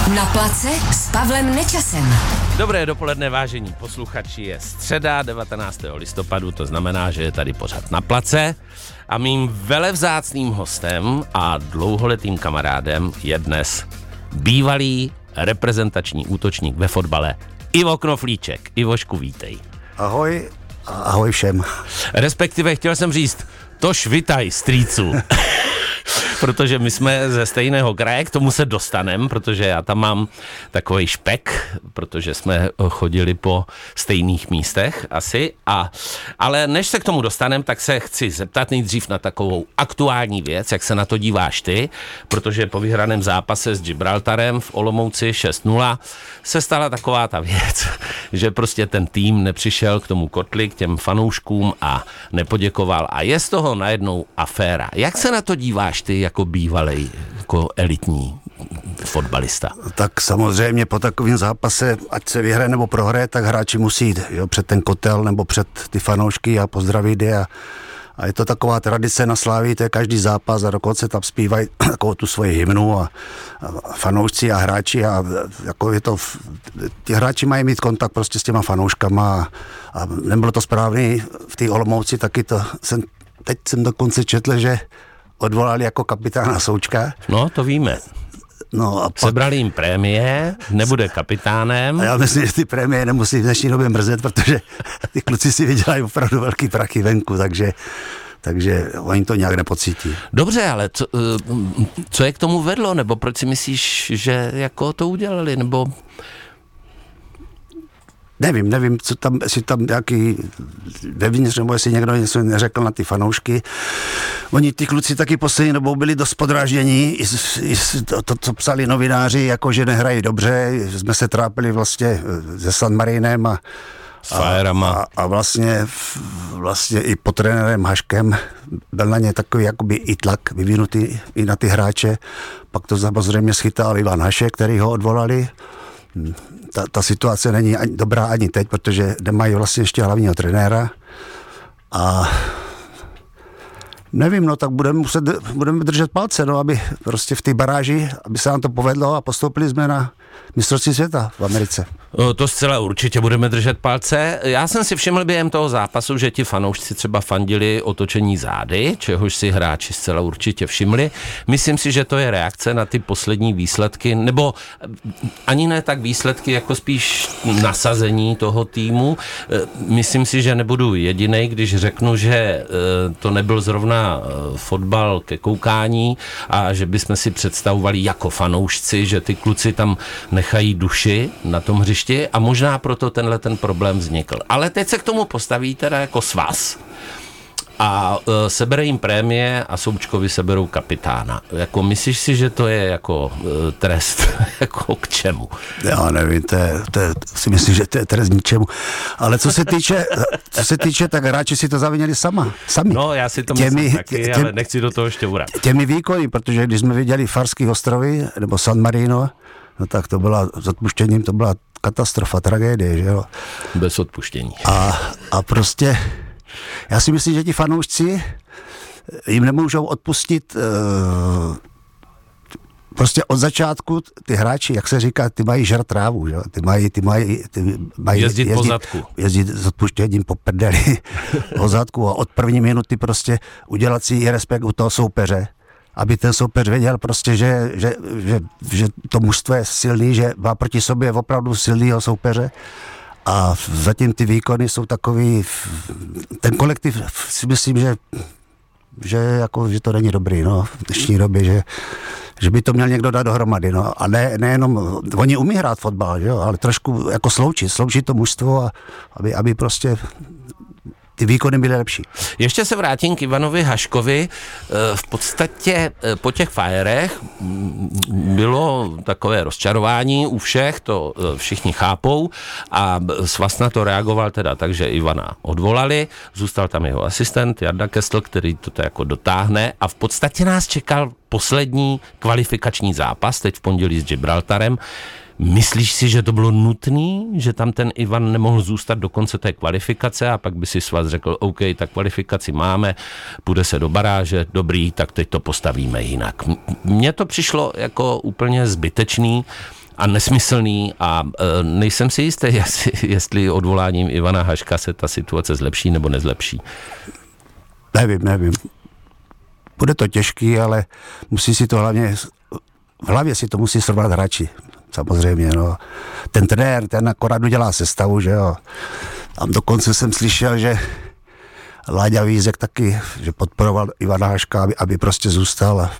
Na place s Pavlem Nečasem. Dobré dopoledne, vážení posluchači, je středa 19. listopadu, to znamená, že je tady pořad Na place a mým velevzácným hostem a dlouholetým kamarádem je dnes bývalý reprezentační útočník ve fotbale Ivo Knoflíček. Ivošku, vítej. Ahoj, ahoj všem. Respektive chtěl jsem říct, tož vitaj, strýcu. Protože my jsme ze stejného kraje, k tomu se dostanem, protože já tam mám takový špek, protože jsme chodili po stejných místech asi. Ale než se k tomu dostanem, tak se chci zeptat nejdřív na takovou aktuální věc, jak se na to díváš ty, protože po vyhraném zápase s Gibraltarem v Olomouci 6-0 se stala taková ta věc, že prostě ten tým nepřišel k tomu kotli, k těm fanouškům a nepoděkoval a je z toho najednou aféra. Jak se na to díváš ty jako bývalej, jako elitní fotbalista? Tak samozřejmě po takovém zápase, ať se vyhraje nebo prohraje, tak hráči musí jít, jo, před ten kotel nebo před ty fanoušky a pozdravit je a je to taková tradice na Slávii, to je každý zápas a dokonce tam zpívají takovou tu svoji hymnu a fanoušci a hráči a jako je to, ti hráči mají mít kontakt prostě s těma fanouškama a nebylo to správný v té Olomouci, taky to teď jsem dokonce četl, že odvolali jako kapitána Součka. No, to víme. No a pak sebrali jim prémie, nebude kapitánem. A já myslím, že ty prémie nemusí v dnešní době mrzet, protože ty kluci si vydělají opravdu velký prachy venku, takže oni to nějak nepocítí. Dobře, ale co je k tomu vedlo? Nebo proč si myslíš, že jako to udělali? Nebo... Nevím, co tam, jestli tam nějaký vevnitř, nebo jestli někdo něco neřekl na ty fanoušky. Oni, ty kluci taky poslední dobou byli dost podráždění, to, co psali novináři, jako že nehrají dobře, jsme se trápili vlastně se San Marinem a a vlastně i pod trenérem Haškem byl na ně takový jakoby i tlak vyvinutý i na ty hráče. Pak to samozřejmě schytal Ivan Hašek, který ho odvolali. Ta situace není dobrá ani teď, protože nemají vlastně ještě hlavního trenéra a nevím, no tak budeme držet palce, no, aby prostě v té baráži, aby se nám to povedlo a postoupili jsme na mistrovství světa v Americe. To zcela určitě budeme držet palce. Já jsem si všiml během toho zápasu, že ti fanoušci třeba fandili otočení zády, čehož si hráči zcela určitě všimli. Myslím si, že to je reakce na ty poslední výsledky, nebo ani ne tak výsledky, jako spíš nasazení toho týmu. Myslím si, že nebudu jedinej, když řeknu, že to nebyl zrovna fotbal ke koukání a že bychom si představovali jako fanoušci, že ty kluci tam nechají duši na tom hřišti a možná proto tenhle ten problém vznikl. Ale teď se k tomu postaví teda jako svaz a sebere jim prémie a Součkovi seberou kapitána. Jako myslíš si, že to je jako trest jako k čemu? Já nevím, to si myslím, že to je trest ničemu. Ale co se týče, tak hráči si to zavinili sami. No, já si to myslím taky, ale nechci do toho ještě urat. Těmi výkony, protože když jsme viděli Farský ostrovy nebo San Marino, no tak to byla s odpuštěním, to byla katastrofa, tragédie, že jo? Bez odpuštění. A prostě já si myslím, že ti fanoušci jim nemůžou odpustit prostě od začátku ty hráči, jak se říká, ty mají žrat trávu, že? Ty mají jezdit po zadku. Jezdit s odpuštěním po prdeli po zadku a od první minuty prostě udělat si i respekt u toho soupeře, aby ten soupeř věděl prostě, že to mužstvo je silný, že má proti sobě opravdu silného soupeře. A zatím ty výkony jsou takový, ten kolektiv si myslím, že to není dobrý, no, v dnešní době, že by to měl někdo dát dohromady, no, a nejenom, oni umí hrát fotbal, jo, ale trošku jako sloučit to mužstvo, aby prostě ty výkony byly lepší. Ještě se vrátím k Ivanovi Haškovi. V podstatě po těch fajerech bylo takové rozčarování u všech, to všichni chápou a svaz na to reagoval teda tak, že Ivana odvolali, zůstal tam jeho asistent Jarda Kestl, který to jako dotáhne a v podstatě nás čekal poslední kvalifikační zápas, teď v pondělí s Gibraltarem. Myslíš si, že to bylo nutné, že tam ten Ivan nemohl zůstat do konce té kvalifikace a pak by si svaz řekl, OK, tak kvalifikaci máme, půjde se do baráže, dobrý, tak teď to postavíme jinak. Mně to přišlo jako úplně zbytečný, a nesmyslný a nejsem si jistý, jestli odvoláním Ivana Haška se ta situace zlepší nebo nezlepší. Nevím. Bude to těžký, ale musí si to v hlavě si to musí srovnat hráči. Samozřejmě, no. Ten trenér, ten akorát udělá sestavu, že jo. A dokonce jsem slyšel, že Láďa Vízek taky, že podporoval Ivana Haška, aby prostě zůstal a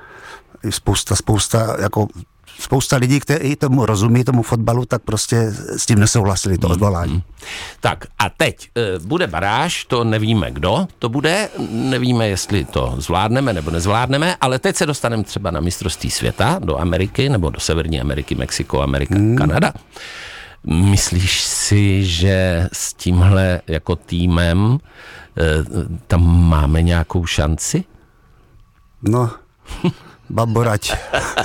spousta lidí, kteří tomu rozumí, tomu fotbalu, tak prostě s tím nesouhlasili, to odvolání. Tak a teď bude baráž, to nevíme kdo to bude, nevíme, jestli to zvládneme nebo nezvládneme, ale teď se dostaneme třeba na mistrovství světa do Ameriky nebo do Severní Ameriky, Mexiko, Amerika, Kanada. Myslíš si, že s tímhle jako týmem tam máme nějakou šanci? No, baborať.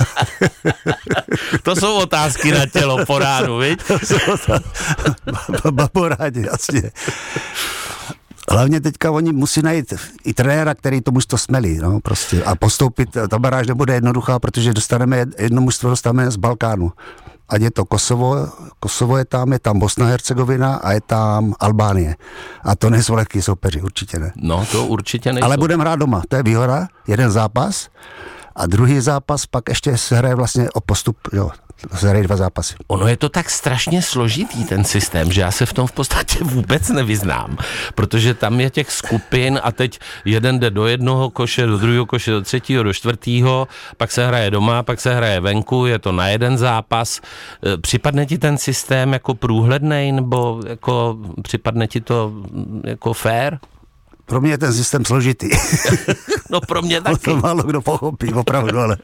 To jsou otázky na tělo po ránu, viď? Baborať, jasně. Hlavně teďka oni musí najít i trenéra, který to mužstvo smelí, no, prostě. A postoupit, ta baráž nebude jednoduchá, protože dostaneme jedno mužstvo z Balkánu. Ať je to Kosovo je tam Bosna a Hercegovina a je tam Albánie. A to nejsou lehký soupeři, určitě ne. No, to určitě nejsou. Ale budeme hrát doma, to je výhoda, jeden zápas a druhý zápas pak ještě se hraje vlastně o postup, jo, se hrají 2 zápasy. Ono je to tak strašně složitý ten systém, že já se v tom v podstatě vůbec nevyznám, protože tam je těch skupin a teď jeden jde do jednoho koše, do druhého koše, do třetího, do čtvrtého, pak se hraje doma, pak se hraje venku, je to na jeden zápas. Připadne ti ten systém jako průhlednej, nebo jako připadne ti to jako fair? Pro mě je ten systém složitý. No pro mě taky. To málo kdo pochopí, opravdu, ale...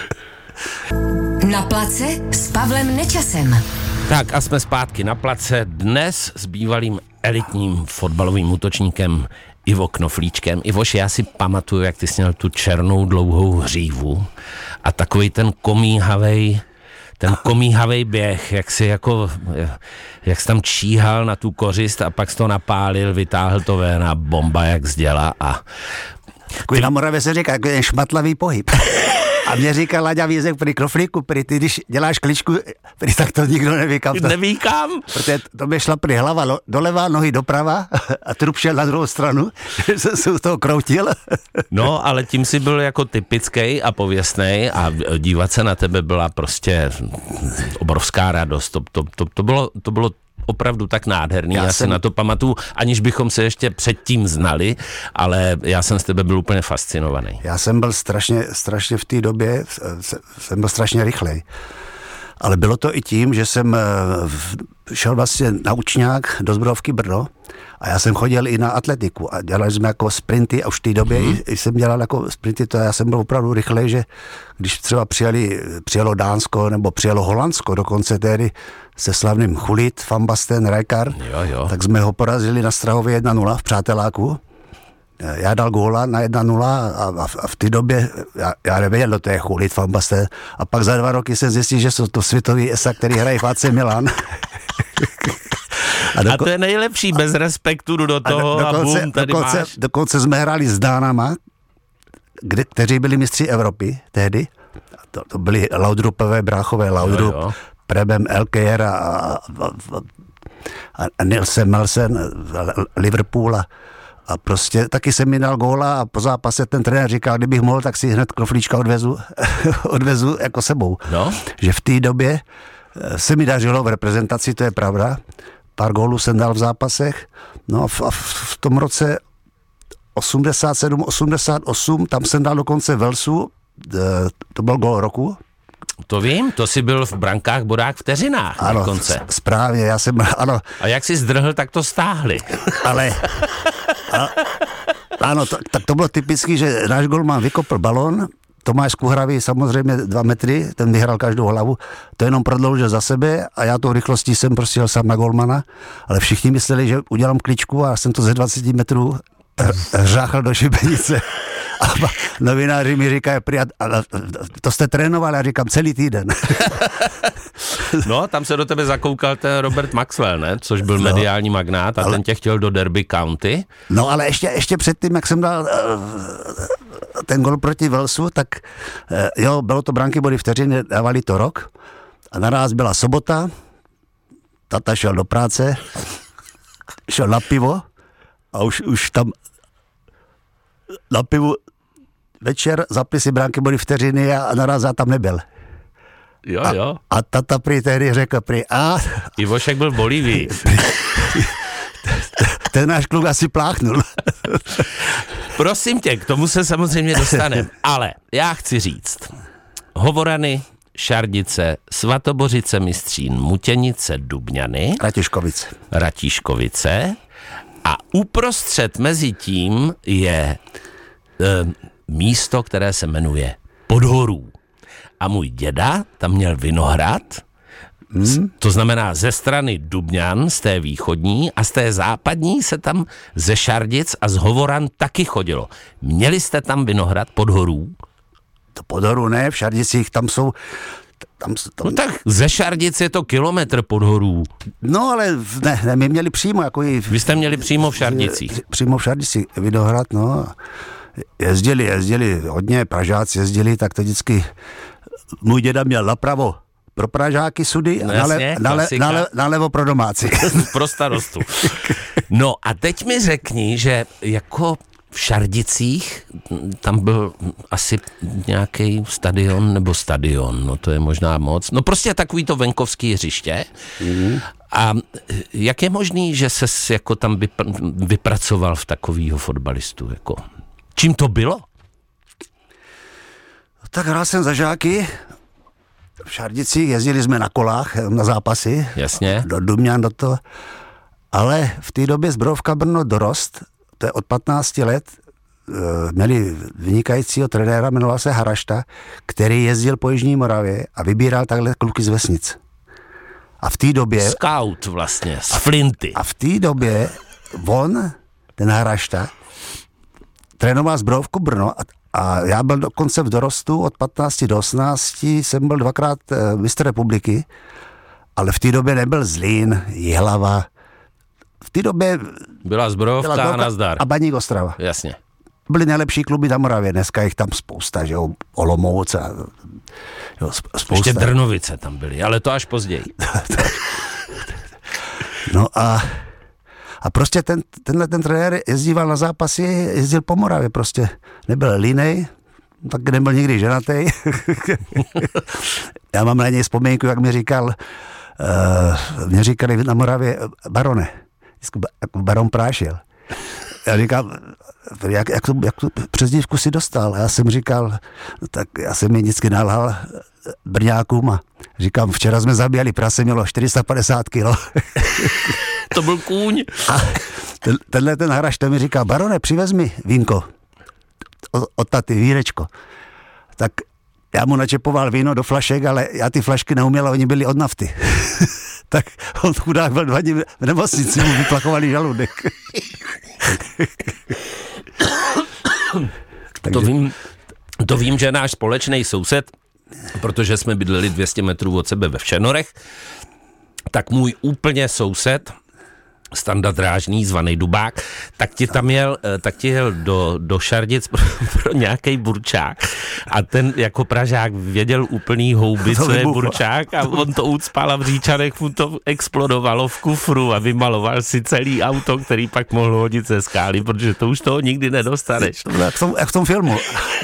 Na place s Pavlem Nečasem. Tak a jsme zpátky na place dnes s bývalým elitním fotbalovým útočníkem Ivo Knoflíčkem. Ivoš, já si pamatuju, jak ty jsi měl tu černou dlouhou hřívu a takový ten komíhavej běh, jak jsi tam číhal na tu kořist a pak jsi to napálil, vytáhl to ven a bomba jak z děla a... Na Moravě se říká, jako je šmatlavý pohyb. A mě říká Láďa Vízek pri Knoflíku, ty když děláš kličku, tak to nikdo neví kam. Neví kam? Protože to by šla prý hlava doleva, nohy doprava a trup šel na druhou stranu, že jsem se u toho kroutil. No, ale tím si byl jako typický a pověstnej a dívat se na tebe byla prostě obrovská radost. To bylo opravdu tak nádherný, já si na to pamatuju, aniž bychom se ještě předtím znali, ale já jsem z tebe byl úplně fascinovaný. Já jsem byl strašně v té době, jsem byl strašně rychlej. Ale bylo to i tím, že jsem šel vlastně na učňák do Zbrojovky Brno a já jsem chodil i na atletiku a dělali jsme jako sprinty a už v té době jsem dělal jako sprinty, to já jsem byl opravdu rychlej, že když třeba přijelo Dánsko nebo přijelo Holandsko, dokonce tehdy se slavným Gullit, Van Basten, Rijkaard, tak jsme ho porazili na Strahově 1-0 v Přáteláku. Já dal góla na 1-0 a v té době já nevěděl, to je Gullit, Van Basten. A pak za 2 roky jsem zjistil, že jsou to světový ESA, který hrají v AC Milan. A to je nejlepší, bez respektu do toho a bum, tady máš. Dokonce jsme hráli s Dánama, kteří byli mistři Evropy tehdy. To byli Laudrupové, bráchové Laudrup, Preben Elkejer a Nielsen Melsen, Liverpool a prostě taky jsem mi dal góla a po zápase ten trenér říkal, kdybych mohl, tak si hned Knoflíčka odvezu jako sebou. No? Že v té době se mi dařilo v reprezentaci, to je pravda. Pár gólů jsem dal v zápasech. No a v tom roce 87, 88, tam jsem dal dokonce Velsu, to byl gól roku. To vím, to jsi byl v brankách, bodách, vteřinách dokonce. Ano, správně, já jsem, ano. A jak jsi zdrhl, tak to stáhli. Ale, ano, tak to bylo typický, že náš golman vykopl balón, Tomáš Kuhravý samozřejmě 2 metry, ten vyhrál každou hlavu, to jenom prodloužil za sebe a já tou rychlostí jsem prostě jel sám na golmana, ale všichni mysleli, že udělám kličku a jsem to ze 20 metrů řáchl do šibenice. A novináři mi říkají, to jste trénoval, já říkám celý týden. No, tam se do tebe zakoukal ten Robert Maxwell, ne? Což byl mediální magnát a ten tě chtěl do Derby County. No, ale ještě předtím, jak jsem dal ten gol proti Walesu, tak jo, bylo to branky body vteřiny, dávali to rok A naraz byla sobota, tata šel do práce, šel na pivo a už tam na pivu večer zapli si bránky, byly vteřiny a naraz já tam nebyl. Jo. A tata prý tehdy řekl Ivošek byl v Bolívii. ten náš kluk asi pláchnul. Prosím tě, k tomu se samozřejmě dostaneme. Ale já chci říct, Hovorany, Šardice, Svatobořice, Mystřín, Mutěnice, Dubňany, Ratíškovice a uprostřed mezi tím je místo, které se jmenuje Podhorů. A můj děda tam měl vinohrad, to znamená ze strany Dubňan, z té východní, a z té západní se tam ze Šardic a z Hovoran taky chodilo. Měli jste tam vinohrad Podhorů? To Podhorů ne, v Šardicích tam jsou... No tak ze Šardic je to kilometr Podhorů. No ale ne, my měli přímo jako i... Vy jste měli přímo v Šardicích. Přímo v Šardicích vinohrad, no. Jezdili, hodně Pražáci jezdili, tak to vždycky můj děda měl napravo pro Pražáky sudy no, a nalevo pro domácí. Pro starostu. No a teď mi řekni, že jako v Šardicích tam byl asi nějaký stadion, no to je možná moc, no prostě takový to venkovský hřiště. A jak je možný, že ses jako tam vypracoval v takovýho fotbalistu, jako? Čím to bylo? Tak hrál jsem za žáky, v Šardicích jezdili jsme na kolách na zápasy. Jasně. Do Dubňan, do toho. Ale v té době Zbrojovka Brno Dorost, to je od 15 let, měli vynikajícího trenéra, jmenoval se Harašta, který jezdil po Jižní Moravě a vybíral takhle kluky z vesnic. A v té době... Scout vlastně, z Flinty. A v té době on, ten Harašta, trénoval Zbrojovku Brno a já byl dokonce v dorostu od 15 do 18, jsem byl dvakrát mistr republiky, ale v té době nebyl Zlín, Jihlava. V té době byla Zbrojovka a nazdar. A Baník Ostrava. Jasně. Byly nejlepší kluby na Moravě, dneska jich tam spousta, že jo, Olomouc a jo, spousta. Ještě Drnovice tam byly, ale to až později. No a prostě tenhle trenér jezdíval na zápasy, jezdil po Moravě prostě. Nebyl línej, tak nebyl nikdy ženatý. Já mám na něj vzpomínku, jak mi říkali na Moravě barone, jako baron Prášil. Já říkám, jak tu přezdívku si dostal? A já jsem říkal, tak já jsem mi vždycky nalhal Brňákům a říkám, včera jsme zabíjali prase, mělo 450 kilo. To byl kůň. A tenhle ten hráč, ten mi říká, barone, přivez mi vínko od taty, vínečko. Tak já mu načepoval víno do flašek, ale já ty flašky neuměl a oni byli od nafty. Tak on chudák byl 2 dny v nemocnici, mu vyplachovali žaludek. To vím, že náš společný soused, protože jsme bydleli 200 metrů od sebe ve Všenorech, tak můj úplně soused, Standa Drážný, zvaný Dubák, tak ti jel do Šardic pro nějaký burčák a ten jako Pražák věděl úplný houby, co je burčák a on to ucpal a v Říčanech mu to explodovalo v kufru a vymaloval si celý auto, který pak mohl hodit ze skály, protože to už toho nikdy nedostaneš. Jak v tom filmu.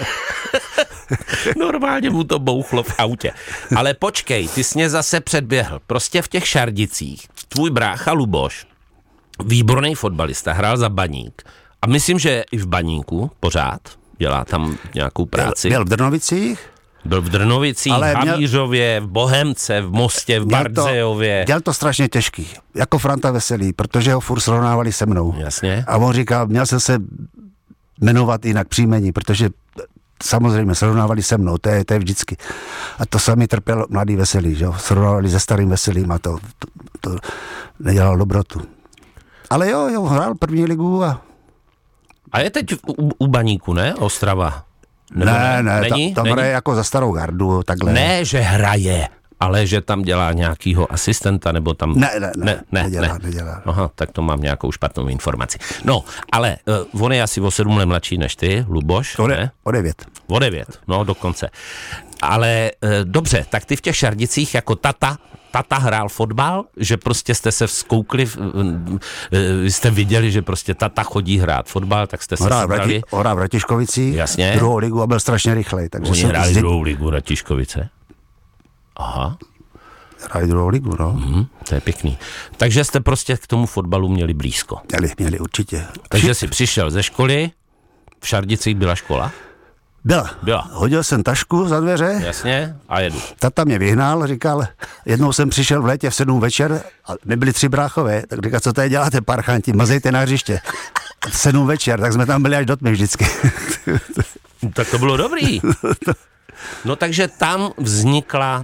Normálně mu to bouchlo v autě. Ale počkej, ty jsi mě zase předběhl. Prostě v těch Šardicích tvůj brácha Luboš, výborný fotbalista, hrál za Baník. A myslím, že i v Baníku pořád dělá tam nějakou práci. Byl v Drnovicích? Byl v Drnovicích, v Havířově, v Bohemce, v Mostě, v Bardzejově. Dělal to strašně těžký, jako Franta Veselý, protože ho furt srovnávali se mnou. Jasně. A on říkal, měl jsem se jmenovat jinak příjmení, protože samozřejmě srovnávali se mnou, to je vždycky. A to sami trpěl mladý Veselý, že jo? Srovnávali se starým Veselým a to nedělal dobrotu. Ale jo, hrál první ligu A je teď u Baníku, ne? Ostrava. Ne, tam hraje jako za starou gardu, takhle. Ne, že hraje. Ale že tam dělá nějakýho asistenta, nebo tam... Nedělá. Aha, tak to mám nějakou špatnou informaci. No, ale on je asi o 7 let mladší než ty, Luboš, ne? O 9, no dokonce. Ale dobře, tak ty v těch Šardicích jako tata hrál fotbal, že prostě jste se vzkoukli, jste viděli, že prostě tata chodí hrát fotbal, tak jste se sebrali. Hrál v Ratiškovicích, jasně. Druhou ligu a byl strašně rychlej. Takže oni hráli druhou ligu Ratiškovice. Aha. Hráli druhou ligu, no. To je pěkný. Takže jste prostě k tomu fotbalu měli blízko. Měli určitě. Takže jsi přišel ze školy, v Šardicích byla škola? Byla. Hodil jsem tašku za dveře. Jasně, a jedu. Tata mě vyhnal, říkal, jednou jsem přišel v létě v 7 večer a nebyli 3 bráchové, tak říkal, co tady děláte, parchanti, mazejte na hřiště. V 7 večer, tak jsme tam byli až do tmy vždycky. Tak to bylo dobrý. No takže tam vznikla,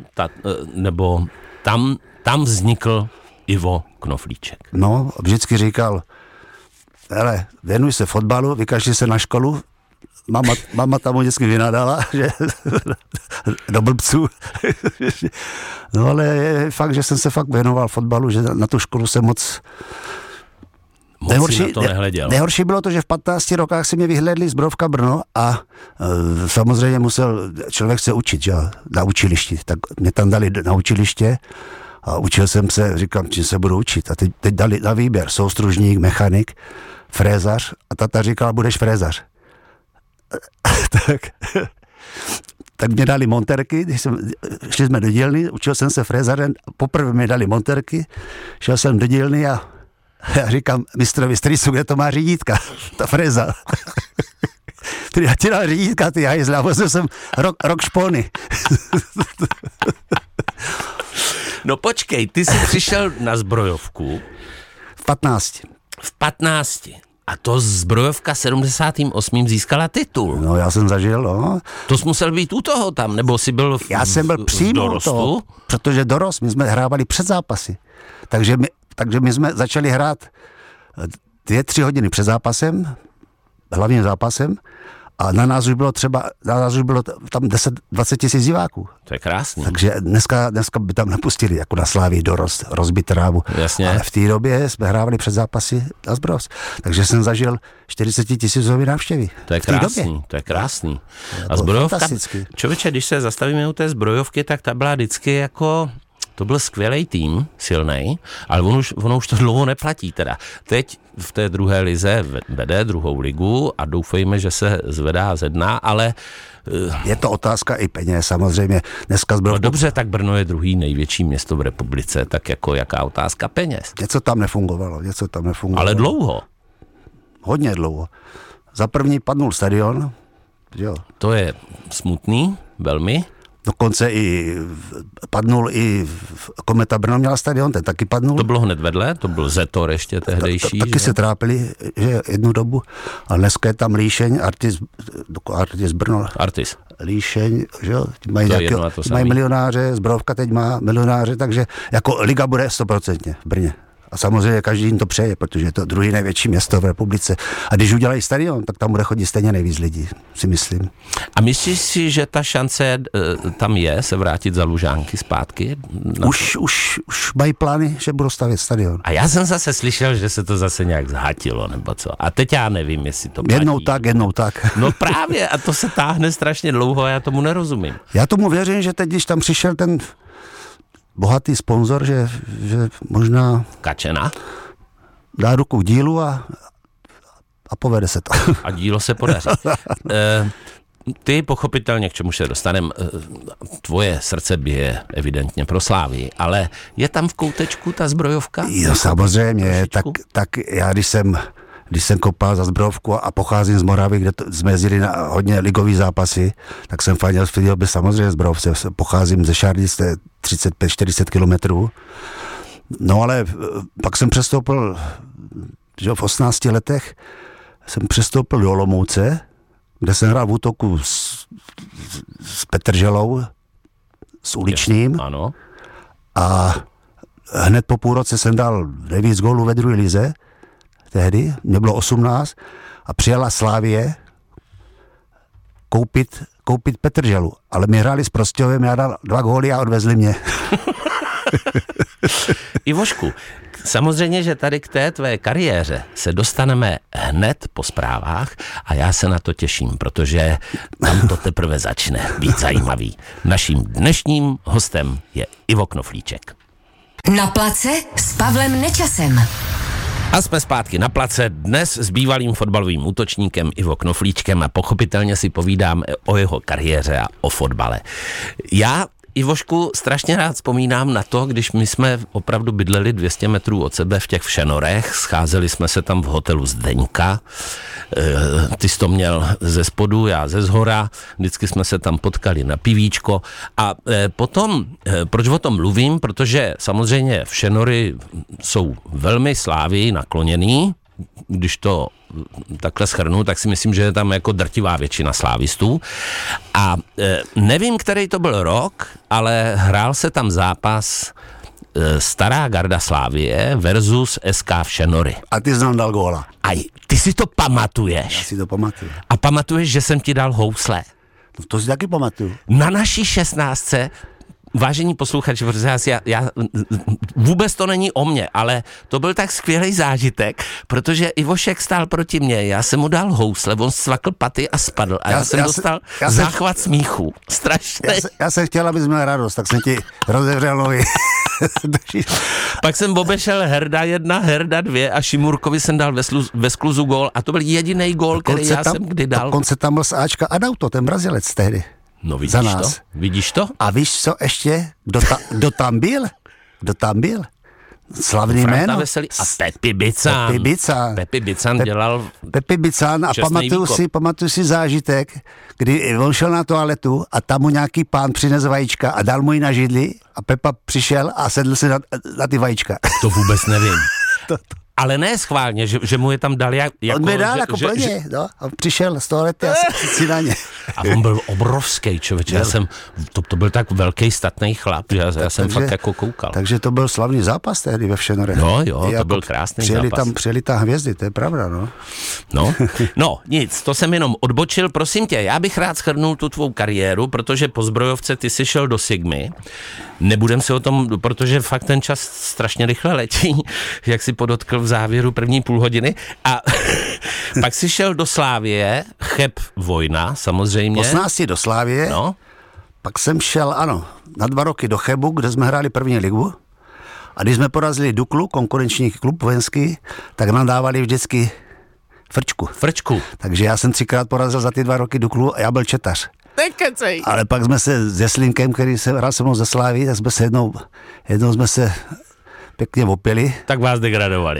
tam vznikl Ivo Knoflíček. No, vždycky říkal, hele, věnuj se fotbalu, vykašli se na školu. Mama tam vždycky vynadala, že do blbců. No ale je fakt, že jsem se fakt věnoval fotbalu, že na tu školu jsem moc na to nehleděl. Nejhorší bylo to, že v 15 rokách si mě vyhlédli Zbrojovka Brno a samozřejmě musel člověk se učit, že, na učilišti. Tak mě tam dali na učiliště a učil jsem se, říkám, čím se budu učit. A teď dali na výběr soustružník, mechanik, frézař a tata říkal, budeš frézař. tak mě dali monterky, šli jsme do dílny, učil jsem se frézařem, poprvé mi dali monterky, šel jsem do dílny a já říkám mistrovi strýcu, kde to má řídítka, ta fréza. Já ti dal řídítka, ty hajzla, vozil jsem rok špony. No počkej, ty jsi přišel na Zbrojovku. V 15. V 15. A to Zbrojovka 78. získala titul. No já jsem zažil, no. To jsi musel být u toho tam, nebo jsi byl Já jsem byl přímo u toho, protože dorost, my jsme hrávali před zápasy. Takže my jsme začali hrát 2-3 hodiny před zápasem, hlavním zápasem, a na nás už bylo tam 10-20 tisíc diváků. To je krásný. Takže dneska by tam napustili, jako na Slávii dorost, rozbit trávu. Jasně. Ale v té době jsme hrávali před zápasy na Zbrojovsk. Takže jsem zažil 40 000 návštěvy. To je krásný, to je krásný. A Zbrojovka, člověče, když se zastavíme u té Zbrojovky, tak ta byla vždycky jako... To byl skvělý tým, silnej, ale ono už to dlouho neplatí teda. Teď v té druhé lize vede druhou ligu a doufejme, že se zvedá ze dna, ale... Je to otázka i peněz, samozřejmě. Dneska No dobře, tak Brno je druhý největší město v republice, tak jako jaká otázka peněz? Něco tam nefungovalo. Ale dlouho. Hodně dlouho. Za první padnul stadion. Jo. To je smutný, velmi. Dokonce padnul i Kometa Brno měla stadion, ten taky padnul. To bylo hned vedle, to byl Zetor ještě tehdejší. Taky se trápili, že jednu dobu, ale dneska je tam Líšeň, Artis Brno. Artis. Líšeň, že jo, mají milionáře, Zbrojovka teď má milionáře, takže jako liga bude 100% v Brně. A samozřejmě každý jim to přeje, protože je to druhý největší město v republice. A když udělají stadion, tak tam bude chodit stejně nejvíc lidí, si myslím. A myslíš si, že ta šance tam je se vrátit za Lužánky zpátky? Už mají plány, že budou stavět stadion. A já jsem zase slyšel, že se to zase nějak zhatilo, nebo co. A teď já nevím, jestli to platí. Jednou tak. No právě, a to se táhne strašně dlouho a já tomu nerozumím. Já tomu věřím, že teď, když tam přišel ten bohatý sponzor, že možná Kačena dá ruku k dílu a povede se to. A dílo se podaří. Ty pochopitelně, k čemu se dostanem, tvoje srdce bije evidentně pro Slávii, ale je tam v koutečku ta Zbrojovka? Jo, samozřejmě, tak já když jsem kopal za Zbrojovku a pocházím z Moravy, kde jsme jezdili na hodně ligový zápasy, tak jsem fandil v té době samozřejmě Zbrojovce. Pocházím ze Šardic, to je 35-40 kilometrů. No ale pak jsem přestoupil, že v 18 letech jsem přestoupil do Olomouce, kde jsem hrál v útoku s Petrželou, s Uličným. Ano. A hned po půl roce jsem dal 9 gólů ve druhé lize. Tehdy, mě bylo 18 a přijela Slávie koupit koupit Petrželu, ale my hráli s Prostějovem, já dal 2 góly a odvezli mě. Ivošku, samozřejmě, že tady k té tvé kariéře se dostaneme hned po zprávách a já se na to těším, protože tam to teprve začne být zajímavý. Naším dnešním hostem je Ivo Knoflíček. Na place s Pavlem Nečasem. A jsme zpátky na place dnes s bývalým fotbalovým útočníkem Ivo Knoflíčkem a pochopitelně si povídám o jeho kariéře a o fotbale. Já, Ivošku, strašně rád vzpomínám na to, když my jsme opravdu bydleli 200 metrů od sebe v těch Všenorech, scházeli jsme se tam v hotelu Zdeňka, ty jsi to měl ze spodu, já ze zhora, vždycky jsme se tam potkali na pivíčko a potom, proč o tom mluvím, protože samozřejmě Všenory jsou velmi Slávii nakloněný, když to takhle shrnu, tak si myslím, že je tam jako drtivá většina slávistů. A nevím, který to byl rok, ale hrál se tam zápas Stará garda Slávie versus SK Všenory. A ty jsi nám dal góla. Aj, ty si to pamatuješ. Já si to pamatuju. A pamatuješ, že jsem ti dal housle. No, to si taky pamatuju. Na naší 16. Vážení posluchači, protože já vůbec to není o mně, ale to byl tak skvělý zážitek, protože Ivošek stál proti mně, já jsem mu dal housle, on svakl paty a spadl a já jsem dostal záchvat smíchu. Strašný. Já jsem chtěl, abys měl radost, tak jsem ti rozevřel nohy. Pak jsem obešel Herda 1, Herda 2 a Šimurkovi jsem dal ve skluzu gól a to byl jediný gól, který já jsem kdy dal. Dokonce tam byl z Ačka Adauto, ten Brazilec tehdy. No vidíš to? Vidíš to? A víš co ještě? Kdo tam byl? Kdo tam byl? Slavný Franta jméno. Veselý a Pepi Bican. Pepi Bican dělal Pepi Bican a pamatuju si zážitek, kdy on šel na toaletu a tam mu nějaký pán přines vajíčka a dal mu ji na židli a Pepa přišel a sedl si na ty vajíčka. To vůbec nevím. Ale ne schválně, že mu je tam dal jako... On mi dal jako pro ně, no. A přišel z toalety a si na ně. A on byl obrovský člověk, to byl tak velký statný chlap, že já jsem fakt jako koukal. Takže to byl slavný zápas tehdy ve Všenorech. No jo, to byl krásný zápas. Přijeli tam hvězdy, to je pravda, no. No, nic, to jsem jenom odbočil, prosím tě, já bych rád shrnul tu tvou kariéru, protože po zbrojovce ty jsi šel do Sigmy, nebudem si o tom, protože fakt ten čas strašně rychle letí, jak si podotkl v závěru první půl hodiny a pak si šel do Slávie, Cheb Vojna, samozřejmě. 18 do Slávie, no. Pak jsem šel, na 2 roky do Chebu, kde jsme hráli první ligu a když jsme porazili Duklu, konkurenční klub vojenský, tak nám dávali vždycky frčku. Takže já jsem 3krát porazil za ty 2 roky Duklu a já byl četař. Nekecej. Ale pak jsme se s Jeslinkem, který se hrál se mnou ze Slávy, tak jsme se jednou jsme se pěkně opili. Tak vás degradovali.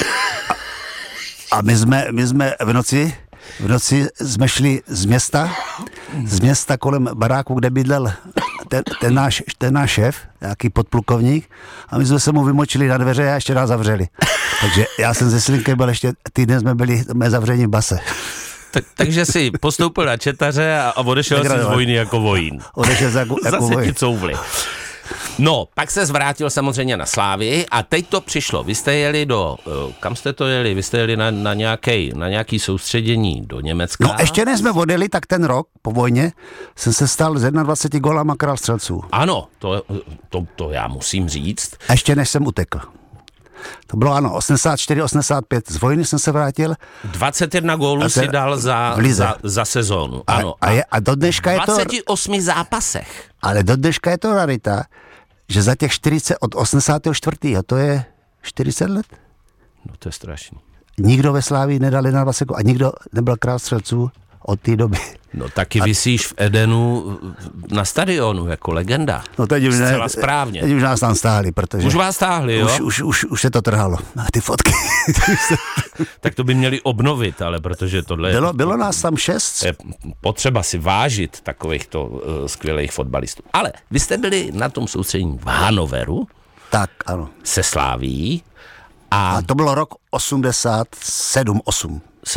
A my jsme v noci jsme šli z města kolem baráku, kde bydlel ten náš šéf, nějaký podplukovník, a my jsme se mu vymočili na dveře a ještě nás zavřeli. Takže já jsem se Slinkem byl ještě týden, jsme byli zavření v base. Takže si postoupil na četaře a odešel si z vojny jako vojín. Odešel jako zase ti couvli. No, pak se zvrátil samozřejmě na Slávii a teď to přišlo. Vy jste jeli kam jste to jeli? Vy jste jeli na nějaký soustředění do Německa. No, ještě než jsme odjeli, tak ten rok po vojně jsem se stal z 21 gólama král střelců. Ano, to já musím říct. Ještě než jsem utekl. To bylo 84, 85. Z vojny jsem se vrátil. 21 gólů si dal za sezónu. Ano. A do dneška je to... 28 zápasech. Ale do dneška je to rarita, že za těch 40 od 84. to je 40 let. No to je strašný. Nikdo ve Slávii nedal 21 a nikdo nebyl král střelců od té doby. No taky visíš v Edenu na stadionu jako legenda. No teď už zcela správně. Teď už nás tam stáhli, protože... Už vás stáhli, jo? Už se to trhalo. Ty fotky. Tak to by měli obnovit, ale protože tohle... Bylo nás tam 6. Je potřeba si vážit takovýchto skvělých fotbalistů. Ale vy jste byli na tom soustředění v Hanoveru. Tak, ano. Se Sláví. A to bylo rok 87-8.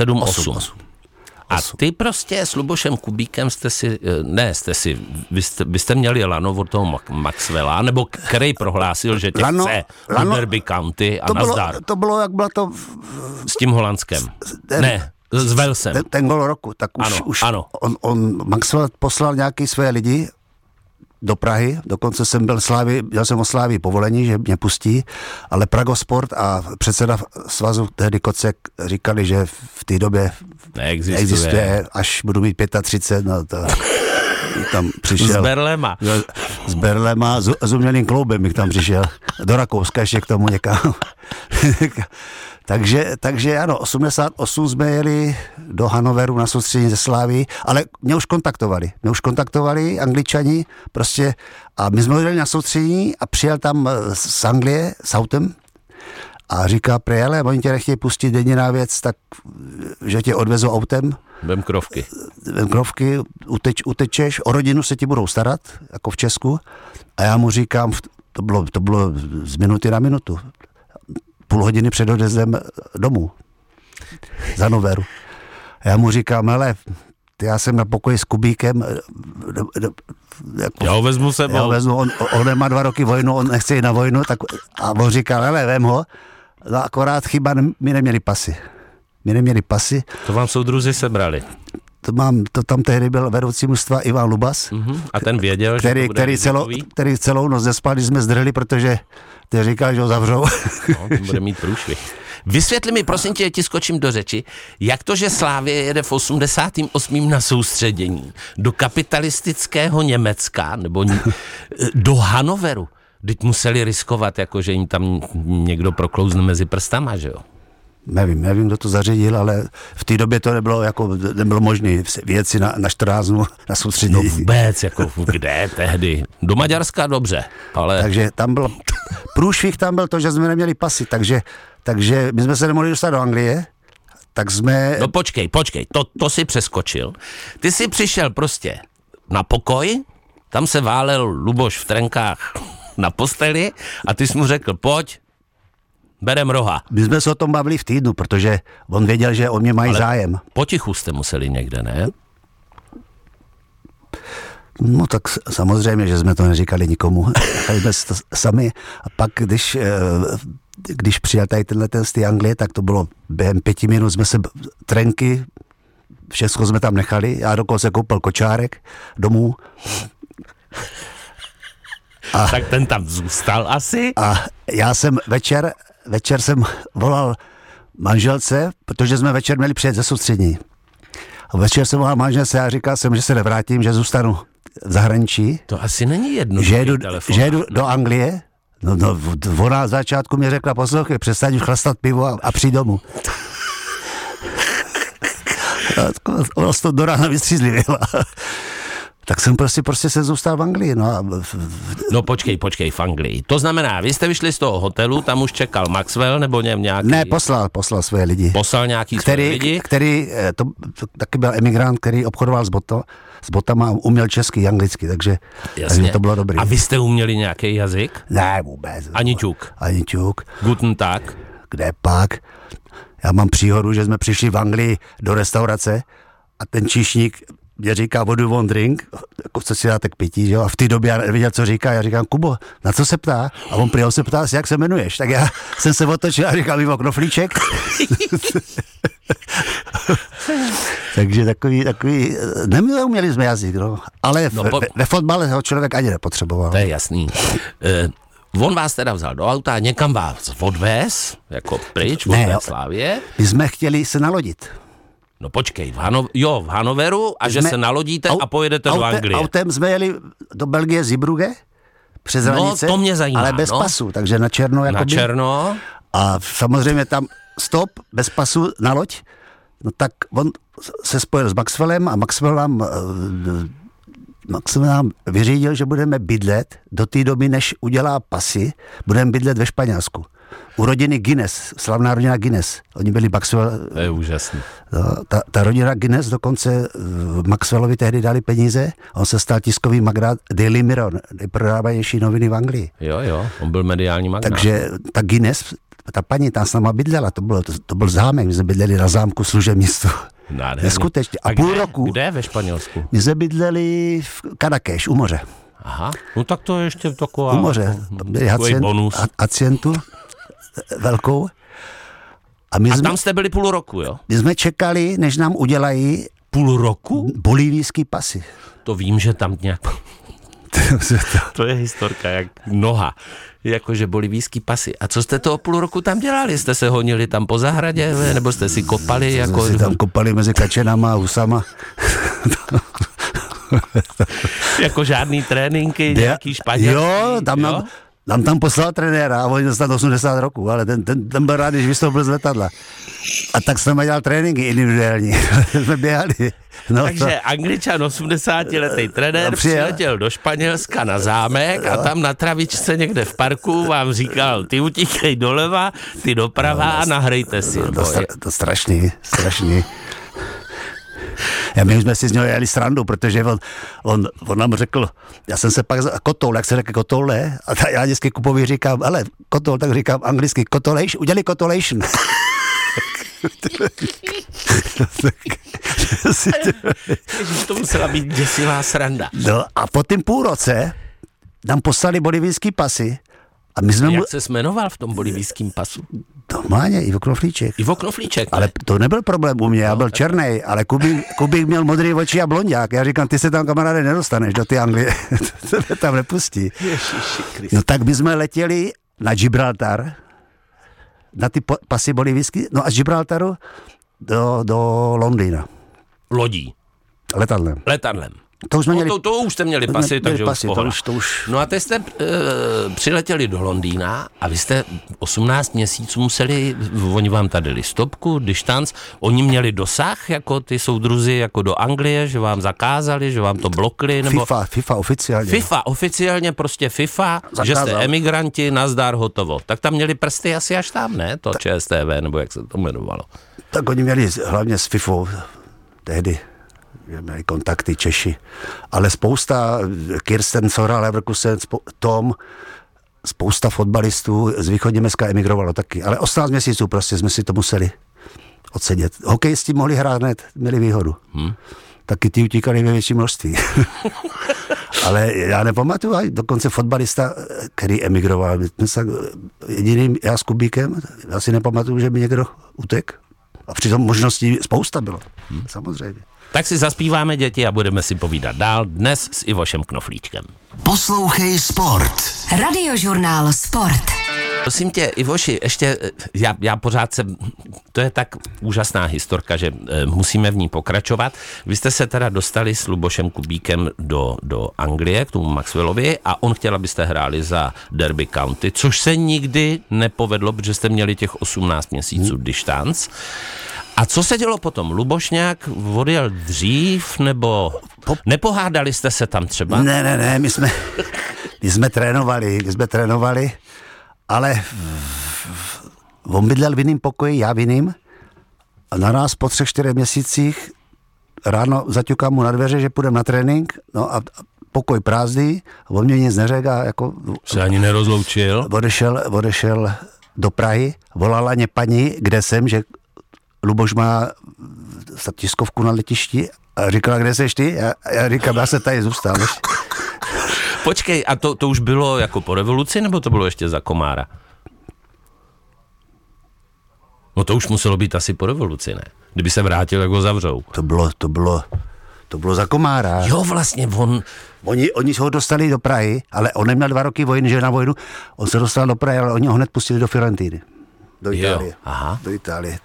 A ty prostě s Lubošem Kubíkem vy jste měli lano od toho Maxwella, nebo který prohlásil, že tě chce do Derby County a nazdar. To bylo, jak bylo to... S tím Holandskem. Ne, S Walesem. Ten gol roku, tak ano. On Maxwell poslal nějaký své lidi do Prahy, dokonce jsem měl jsem o Slávii povolení, že mě pustí, ale Pragosport a předseda svazu tehdy Kocek říkali, že v té době neexistuje, až budu mít 35, no to tam přišel. S Berlema, s umělým kloubem bych tam přišel. Do Rakouska ještě k tomu někam. takže ano, 88 jsme jeli do Hanoveru na soustředění ze Slávy, ale mě už kontaktovali Angličani prostě a my jsme jeli na soustředění a přijel tam z Anglie s autem a říká prejele, oni tě nechtějí pustit jediná věc, tak že tě odvezou autem. Vem krovky, utečeš, o rodinu se ti budou starat, jako v Česku. A já mu říkám, to bylo z minuty na minutu, půl hodiny před odjezdem domů, z Hanoveru. A já mu říkám, hele, já jsem na pokoji s Kubíkem, já ho vezmu sebou. On nemá 2 roky vojnu, on nechce jít na vojnu, tak, a on říkal, hele, vem ho, no akorát chyba, my neměli pasy. To vám soudruzi sebrali. To tam tehdy byl vedoucí mužstva Ivan Lubas. A ten věděl, který celou noc nespal, když jsme zdrhli, protože ty říkal, že ho zavřou. No, to bude mít průšvih. Vysvětli mi, prosím tě, ti skočím do řeči, jak to, že Slavie jede v 88. na soustředění do kapitalistického Německa, nebo do Hanoveru. Teď museli riskovat, jako že jim tam někdo proklouzne mezi prstama, že jo? Nevím, kdo to zařídil, ale v té době to nebylo možné věci na 14 dnů na soustředění. No vůbec, jako kde tehdy? Do Maďarska dobře, ale... Takže tam byl průšvih, tam byl to, že jsme neměli pasy, takže my jsme se nemohli dostat do Anglie, tak jsme... No počkej, to si přeskočil. Ty jsi přišel prostě na pokoj, tam se válel Luboš v trenkách na posteli a ty jsi mu řekl, pojď, berem roha. My jsme se o tom bavili v týdnu, protože on věděl, že o mě mají zájem. Potichu jste museli někde, ne? No tak samozřejmě, že jsme to neříkali nikomu. Jsme to sami. A pak, když přijel tady tenhle z té Anglie, tak to bylo během 5 minut, jsme se trenky, všechno jsme tam nechali. Já dokonce koupil kočárek domů. Tak ten tam zůstal asi? A já jsem večer jsem volal manželce, protože jsme večer měli přijet ze soustřední. A večer jsem volal manželce a říkal jsem, že se nevrátím, že zůstanu v zahraničí. To asi není jedno. Že jedu do Anglie. No, ona z začátku mi řekla, poslouchej, přestaň už chlastat pivo a přijď domů. Ona to do rána vystřízlivěla. Tak jsem prostě se zůstal v Anglii. No počkej, v Anglii. To znamená, vy jste vyšli z toho hotelu, tam už čekal Maxwell, nebo nějaký... Ne, poslal své lidi. Poslal nějaký své lidi? To taky byl emigrant, který obchodoval s botama a uměl česky, anglicky, takže to bylo dobrý. A vy jste uměli nějaký jazyk? Ne, vůbec. Ani ťuk. Guten Tag. Kde pak? Já mám příhodu, že jsme přišli v Anglii do restaurace a ten číšník mě říká, what do you want drink? Jako co si dáte k pití, že jo? A v té době já nevěděl, co říká. Já říkám, Kubo, na co se ptá? A on přijel se ptá, jak se jmenuješ. Tak já jsem se otočil a říkal, mimo knoflíček. Takže takový, neuměli jsme jazyk, no. Ale ve fotbale ho člověk ani nepotřeboval. To je jasný. On vás teda vzal do auta, někam vás odvez, jako pryč, od Slavie. My jsme chtěli se nalodit. No počkej, v Hanoveru a že se nalodíte a pojedete do Anglie. Autem jsme jeli do Belgie z Zeebrugge přes hranice, to mě zajímá, ale bez pasu, takže na černo. Na černo. A samozřejmě tam stop, bez pasu na loď. No tak on se spojil s Maxwellem a Maxwell nám vyřídil, že budeme bydlet do té doby, než udělá pasy, budeme bydlet ve Španělsku. U rodiny Guinness, slavná rodina Guinness. Oni byli Maxwell. To je úžasný. No, ta rodina Guinness dokonce Maxwellovi tehdy dali peníze. On se stal tiskový magnát Daily Mirror, nejprodávanější noviny v Anglii. Jo, on byl mediální magnát. Takže ta Guinness, ta paní tam s náma bydlela, to byl zámek, my jsme bydleli na zámku služebnictvu. Neskutečně. A půl roku. Kde ve Španělsku? My jsme bydleli v Cadaqués, u moře. Aha, no tak to je ještě taková... U moře. Byli hacientu velkou. A tam jste byli půl roku, jo? My jsme čekali, než nám udělají Půl roku? bolivijský pasy. To vím, že tam nějak... To je historka, jak noha. Jakože bolivijský pasy. A co jste toho půl roku tam dělali? Jste se honili tam po zahradě, nebo jste si kopali? Jako... Jsme si tam kopali mezi kačenama a husama. Jako žádný tréninky, nějaký španělský? Jo, tam poslal trenéra a on dostal 80 roků, ale ten byl rád, když vystoupil z letadla. A tak jsme dělal tréninky individuální. Jsme běhali. No, takže Angličan 80letý trenér přiletěl do Španělska na zámek a tam na travičce někde v parku vám říkal, ty utíkej doleva, ty doprava a nahrajte si. To strašný. My jsme si z něho jeli srandu, protože on nám řekl, já jsem se pak kotoul, jak se řekl kotoule, a já vždycky Kupovi říkám, ale kotoul, tak říkám anglicky kotolation, udělej kotolation. To musela být děsivá sranda. No a po tím půl roce nám poslali bolivijský pasy. A my jsme jak se jmenoval v tom bolivijském pasu? Normálně, Ivo Knoflíček. Ivo Knoflíček. Ale to nebyl problém u mě, já byl černej, ale Kubík měl modrý oči a blonďák. Já říkám, ty se tam, kamaráde, nedostaneš do ty Anglie. To mě tam nepustí. No tak my jsme letěli na Gibraltar, na ty pasy bolivijský, no a z Gibraltaru do Londýna. Lodí. Letadlem. To už, to už jste měli pasy, takže pasy, to už. No a teď jste přiletěli do Londýna a vy jste 18 měsíců museli, oni vám tady dali stopku, distanc, oni měli dosah, jako ty soudruzi, jako do Anglie, že vám zakázali, že vám to blokli, nebo... FIFA oficiálně. FIFA, zakázal. Že jste emigranti, nazdar, hotovo. Tak tam měli prsty asi až tam, ne? To ČSTV, nebo jak se to jmenovalo. Tak oni měli hlavně s FIFou tehdy. Měli kontakty Češi, ale spousta, Kirsten, Sora, Leverkusen, Tom, spousta fotbalistů z východní Německa emigrovalo taky, ale 18 měsíců prostě jsme si to museli odsedět. Hokejisti mohli hrát hned, měli výhodu. Taky ty utíkali ve větší množství. Ale já nepamatuju, dokonce fotbalista, který emigroval, jediným já s Kubíkem, já si nepamatuju, že by někdo utek. A přitom možností spousta bylo, samozřejmě. Tak si zaspíváme, děti, a budeme si povídat dál dnes s Ivošem Knoflíčkem. Poslouchej Sport. Radiožurnál Sport. Prosím tě, Ivoši, ještě, já pořád to je tak úžasná historka, že musíme v ní pokračovat. Vy jste se teda dostali s Lubošem Kubíkem do Anglie, k tomu Maxwellovi, a on chtěl, abyste hráli za Derby County, což se nikdy nepovedlo, protože jste měli těch 18 měsíců distanc. A co se dělo potom? Luboš nějak odjel dřív, nebo nepohádali jste se tam třeba? Ne, my jsme trénovali, ale on bydlel v jiném pokoji, já v jiném, a naraz po 3-4 měsících ráno zaťukám mu na dveře, že půjdeme na trénink, no a pokoj prázdný, on mě nic neřekl, jako... Se ani nerozloučil? Odešel do Prahy, volala mě paní, kde jsem, že Luboš má tiskovku na letišti a říkala, kde seš ty? Já říkám, já se tady zůstám. Počkej, a to už bylo jako po revoluci, nebo to bylo ještě za Komára? No to už muselo být asi po revoluci, ne? Kdyby se vrátil, jak ho zavřou. To bylo za Komára. Jo, vlastně Oni ho dostali do Prahy, ale on neměl 2 roky vojny, že na vojnu. On se dostal do Prahy, ale oni ho hned pustili do Fiorentiny. Do Itálie. Jo, aha. Do Itálie.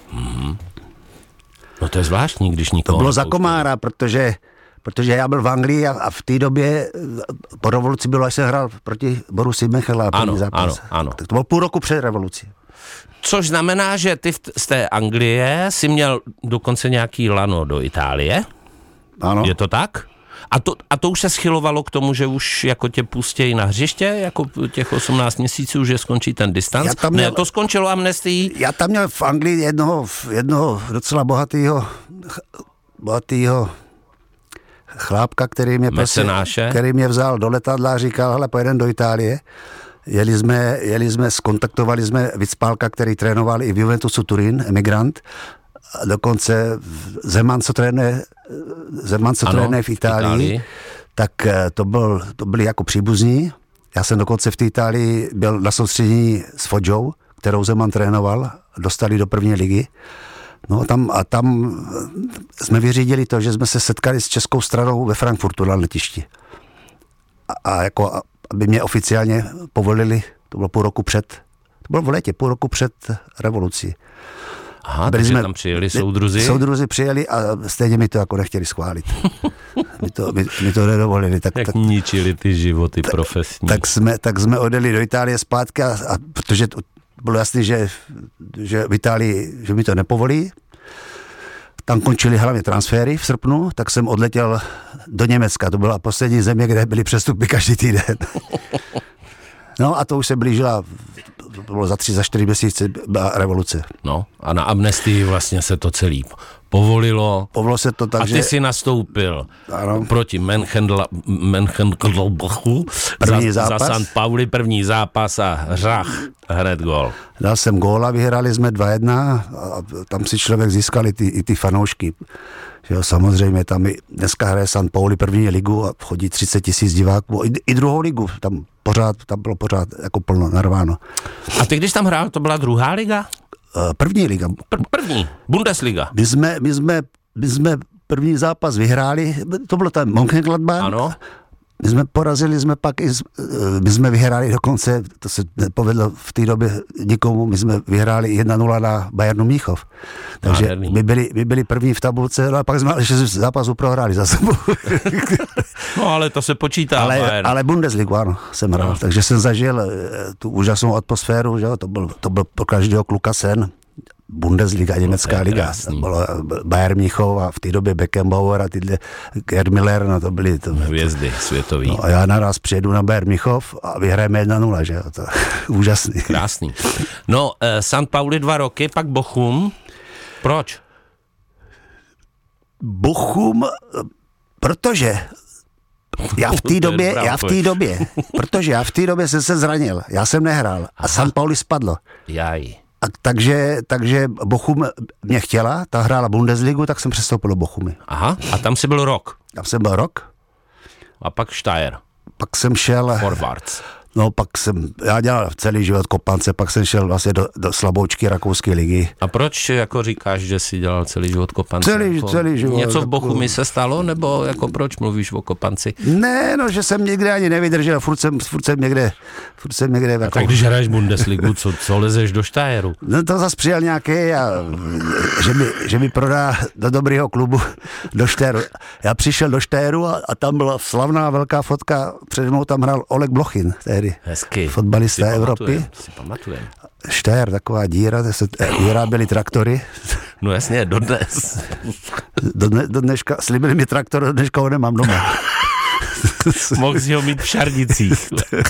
No to je zvláštní, když nikoho... To bylo za Komára, protože já byl v Anglii a v té době po revoluci bylo, až se hrál proti Borussii Mönchengladbach. Ano. Tak to bylo půl roku před revolucí. Což znamená, že ty z té Anglie si měl dokonce nějaký lano do Itálie. Ano. Je to tak? A to už se schylovalo k tomu, že už jako tě pustějí na hřiště, jako těch 18 měsíců, že skončí ten distanc? Ne, to skončilo amnestií? Já tam měl v Anglii jednoho docela bohatýho chlápka, který mě vzal do letadla a říkal, hele, pojedem do Itálie. Jeli jsme, skontaktovali jsme Vicpálka, který trénoval i v Juventusu Turín, emigrant. A dokonce Zeman, co trénuje v Itálii, tak to byli jako příbuzní. Já jsem dokonce v té Itálii byl na soustředění s Foggiou, kterou Zeman trénoval, dostali do první ligy. No tam jsme vyřídili to, že jsme se setkali s českou stranou ve Frankfurtu na letišti. A jako, aby mě oficiálně povolili, to bylo to bylo v létě, půl roku před revolucí. Aha, takže tam přijeli soudruzi? Soudruzi přijeli a stejně mi to jako nechtěli schválit. mi to nedovolili. Jak ničili ty životy profesní. Tak jsme odjeli do Itálie zpátky, a protože bylo jasné, že v Itálii, že mi to nepovolí. Tam končily hlavně transfery v srpnu, tak jsem odletěl do Německa. To byla poslední země, kde byly přestupy každý týden. No a to už se blížila, to bylo za 4 měsíce byla revoluce. No a na amnestii vlastně se to celý povolilo. Povolilo se to tak, a ty si nastoupil proti Mönchengladbachu za St. Pauli, první zápas a řach, hned gól. Dal jsem góla, vyhráli jsme 2-1 a tam si člověk získal i ty fanoušky. Že jo, samozřejmě tam dneska hraje St. Pauli první ligu a chodí 30 000 diváků. I druhou ligu, tam bylo pořád jako plno, narváno. A ty když tam hrál, to byla druhá liga? První liga. První, Bundesliga. My jsme první zápas vyhráli, to bylo tam Mönchengladbach. Ano. My jsme vyhráli dokonce, to se nepovedlo v té době nikomu, my jsme vyhráli 1-0 na Bayernu Mnichov. Takže my byli první v tabulce, no a pak jsme 6 zápasů prohráli za sebou. No ale to se počítá. Ale Bundesligu, ano, jsem hrál. Takže jsem zažil tu úžasnou atmosféru, že? To byl pro každého kluka sen. Bundesliga, německá liga. Bylo Bayern Mnichov a v té době Beckenbauer a tyhle Gerd Müller, no to byly hvězdy světový. No a já naraz přijedu na Bayern Mnichov a vyhrajeme 1-0, že jo, to úžasný. Krásný. No, St. Pauli 2 roky, pak Bochum. Proč? Bochum, protože já v té době jsem se zranil, já jsem nehrál a St. Pauli spadlo. Jaj. A takže Bochum mě chtěla, ta hrála Bundesligu, tak jsem přestoupil do Bochumy. Aha, a tam jsi byl rok. Tam jsem byl rok. A pak Steyr. Pak jsem šel... Forwards. No já dělal celý život kopance, pak jsem šel vlastně do slaboučky rakouské ligy. A proč jako říkáš, že jsi dělal celý život kopance? Celý život. Něco v Bochumi se stalo, nebo jako proč mluvíš o kopanci? Ne, no, že jsem někde ani nevydržel, furt jsem někde jako... Tak když hraješ Bundesligu, co lezeš do Steyru? No to zase přijel nějaký, že mi prodá do dobrého klubu do Steyru. Já přišel do Steyru a tam byla slavná velká fotka, před mnou tam hrál Oleg Blochin, hezky. Fotbalista Evropy. Si pamatujem. Steyr, taková díra, kde se vyráběly traktory. No jasně, dodnes. Do dneška, slíbili mi traktor, do dneška ho nemám doma. Mohl si ho mít v Šardicích.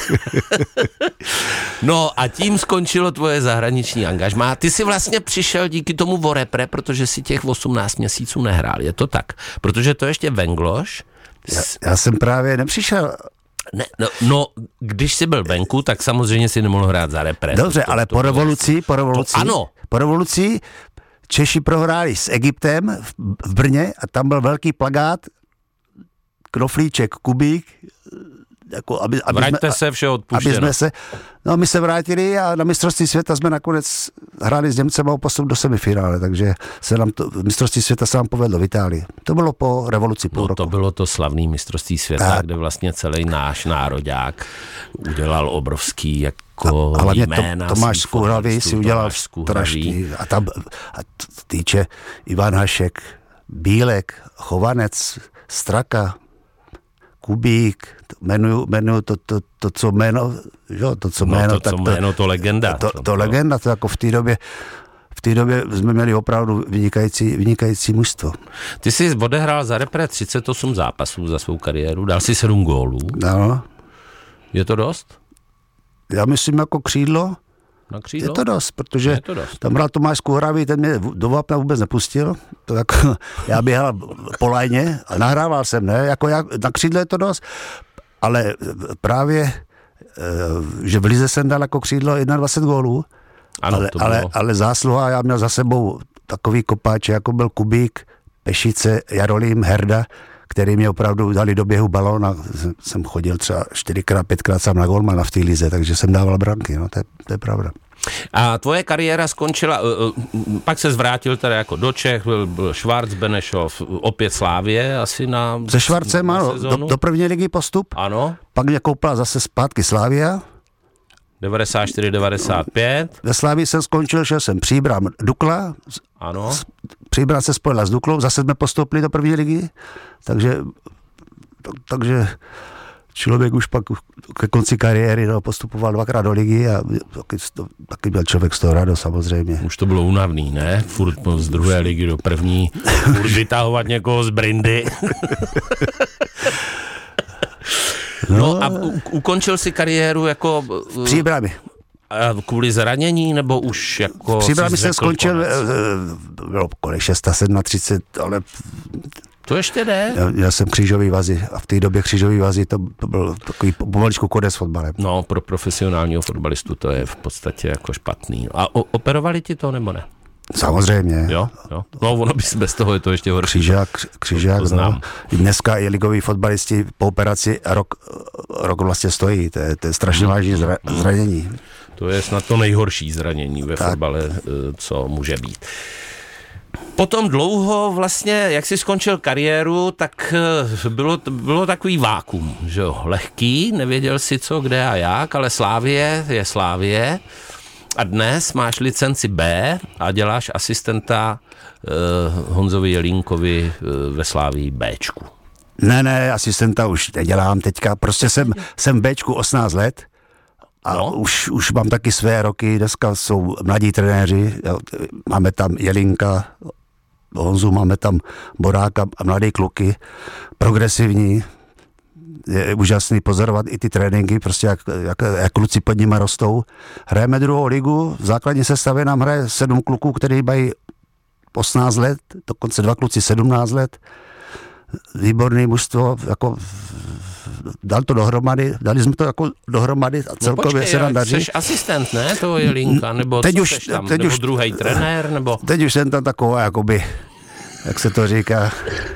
No a tím skončilo tvoje zahraniční angažmá. Ty jsi vlastně přišel díky tomu o repre, protože si těch 18 měsíců nehrál. Je to tak? Protože to ještě Vengloš. Já jsem právě nepřišel. Ne, no, když jsi byl venku, tak samozřejmě si nemohl hrát za repre. Dobře, ale po revoluci Češi prohráli s Egyptem v Brně a tam byl velký plakát Knoflíček, Kubík, jako vraťte se, vše odpuštěno. My se vrátili a na mistrovství světa jsme nakonec hráli s Němcema o postup do semifinále, takže se nám to mistrovství světa se nám povedlo v Itálii. To bylo po revoluci půl roku. To bylo to slavné mistrovství světa, kde vlastně celý náš nároďák udělal obrovský jako jména. Tomáš Skuhravý si udělal strašný. A týče Ivan Hašek, Bílek, Chovanec, Straka, Kubík, jmenuju to, co jméno, jo, to, co jméno, tak to jméno, to legenda. To legenda, to jako v té době jsme měli opravdu vynikající mužstvo. Ty jsi odehrál za repre 38 zápasů za svou kariéru, dal si 7 gólů. Ano. Je to dost? Já myslím jako křídlo. Je to dost, protože tam hrál Tomáš Skuhravý, ten mě do vápna vůbec nepustil. To jako, já běhal po lajně a nahrával jsem, ne? Jako na křídle je to dost, ale právě, že v lize jsem dal jako křídlo 21 gólů, ano, ale zásluha, já měl za sebou takový kopáče, jako byl Kubík, Pešice, Jarolím, Herda, který mě opravdu dali do běhu balón a jsem chodil třeba 4x, 5x sám na golmana v té lize, takže jsem dával branky, no, to je pravda. A tvoje kariéra skončila, pak se zvrátil teda jako do Čech, byl Schwarz, Benešov, opět Slávie asi na Se Schwarzem, ano, do první ligy postup. Ano. Pak mě koupila zase zpátky Slavia. 94-95. Ve Slávii jsem skončil, šel jsem Příbram Dukla. Ano. Příbram se spojila s Duklou, zase jsme postoupili do první ligy, takže člověk už pak ke konci kariéry postupoval 2krát do ligy a taky byl člověk z toho radost samozřejmě. Už to bylo únavný, ne? Furt z druhé ligy do první, furt vytahovat někoho z brindy. No a ukončil si kariéru jako... V Příbrami. Kvůli zranění, nebo už jako... V Příbrami jsem skončil, bylo kolik 6-37, ale... To ještě jde? Já jsem křížový vazy a v té době křížový vazy to byl takový pomaličku konec s fotbalem. No, pro profesionálního fotbalistu to je v podstatě jako špatný. A operovali ti to, nebo ne? Samozřejmě. Jo. No, ono bez toho je to ještě horší. Křížák, to znám. No. Dneska i ligoví fotbalisti po operaci rok vlastně stojí. To je strašně vážné zranění. To je snad to nejhorší zranění ve fotbale, co může být. Potom dlouho vlastně, jak jsi skončil kariéru, tak bylo takový vákum, že jo, lehký, nevěděl si co, kde a jak, ale Slávie je Slávie a dnes máš licenci B a děláš asistenta Honzovi Jelínkovi ve Slávii Bčku. Ne, asistenta už nedělám teďka, prostě jsem Bčku 18 let. A už mám taky své roky, dneska jsou mladí trenéři, máme tam Jelínka, Honzu, máme tam Boráka a mladé kluky, progresivní, je úžasný pozorovat i ty tréninky, prostě jak kluci pod nimi rostou. Hrajeme druhou ligu, v základní sestavě nám hraje 7 kluků, kteří mají 18 let, dokonce 2 kluci 17 let. Výborný mužstvo, jako dali jsme to jako dohromady a celkově se nám daří. Jsi asistent, ne, toho Jelínka, nebo teď nebo druhý trenér, nebo... Teď už jsem tam taková, jakoby, jak se to říká...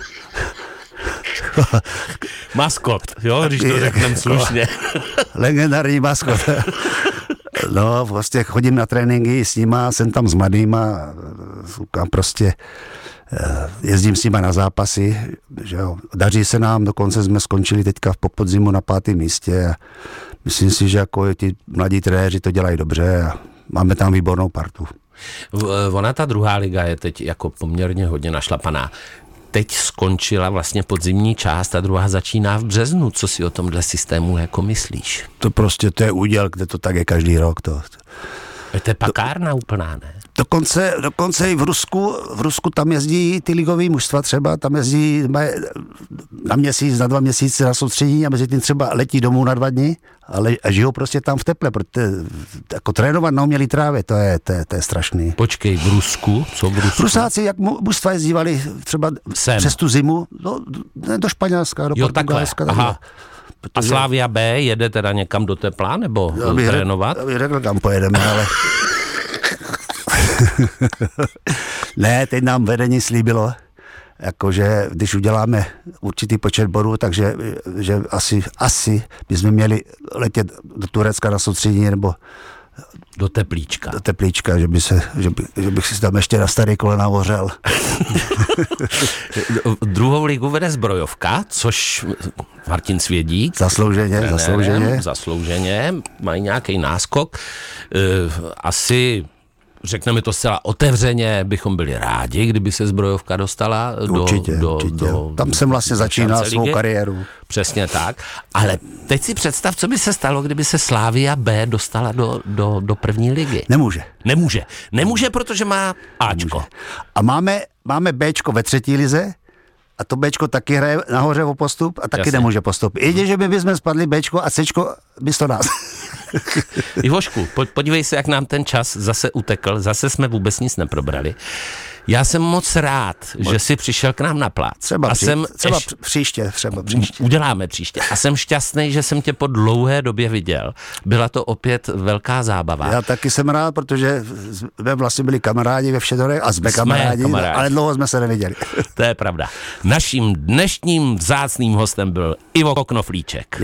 Maskot, jo, když to řekneme slušně. Legendární maskot. No, vlastně chodím na tréninky s nima, jsem tam s mladýma, prostě jezdím s nima na zápasy, že jo. Daří se nám, dokonce jsme skončili teďka v podzimu na 5. místě a myslím si, že jako ti mladí trenéři to dělají dobře a máme tam výbornou partu. Ona ta druhá liga je teď jako poměrně hodně našlapaná. Teď skončila vlastně podzimní část a druhá začíná v březnu. Co si o tomhle systému jako myslíš? To prostě, to je úděl, kde to tak je každý rok. To je pakárna úplná, ne? Dokonce i v Rusku tam jezdí ty ligový mužstva třeba, tam jezdí na měsíc, na 2 měsíce na soustředění a mezi tím třeba letí domů na 2 dny, ale žijou prostě tam v teple, protože jako trénovat na umělý trávě, to je strašný. Počkej, v Rusku? Co v Rusku? Rusáci, jak mužstva jezdívali třeba přes tu zimu, do Španělska, do Portugalska. Aha. A Slavia B jede teda někam do tepla, nebo trénovat? Já bych řekl, kam pojedeme, ale... Ne, teď nám vedení slíbilo, jakože když uděláme určitý počet bodů, takže že asi bychom měli letět do Turecka na soustředění nebo do Teplíčka. Do Teplíčka, že bych si tam ještě na starý kolena ořel. Druhou ligu vede Zbrojovka, což Martin Svědík. Zaslouženě. Mají nějaký náskok. Asi... Řekneme to zcela otevřeně, bychom byli rádi, kdyby se Zbrojovka dostala určitě. Tam jsem vlastně začínal svou kariéru. Přesně tak. Ale teď si představ, co by se stalo, kdyby se Slavia B dostala do první ligy. Nemůže, protože má Ačko. Nemůže. A máme Bčko ve 3. lize a to Bčko taky hraje nahoře o postup a taky Jasně. nemůže postupit. Jedině, že by bychom spadli Bčko a Cčko místo nás. Ivošku, podívej se, jak nám ten čas zase utekl, zase jsme vůbec nic neprobrali. Já jsem moc rád, že jsi přišel k nám na plác. Třeba příště. Uděláme příště. A jsem šťastný, že jsem tě po dlouhé době viděl. Byla to opět velká zábava. Já taky jsem rád, protože jsme vlastně byli kamarádi ve Všedorech a jsme kamarádi, ale dlouho jsme se neviděli. To je pravda. Naším dnešním vzácným hostem byl Ivo Knoflíček.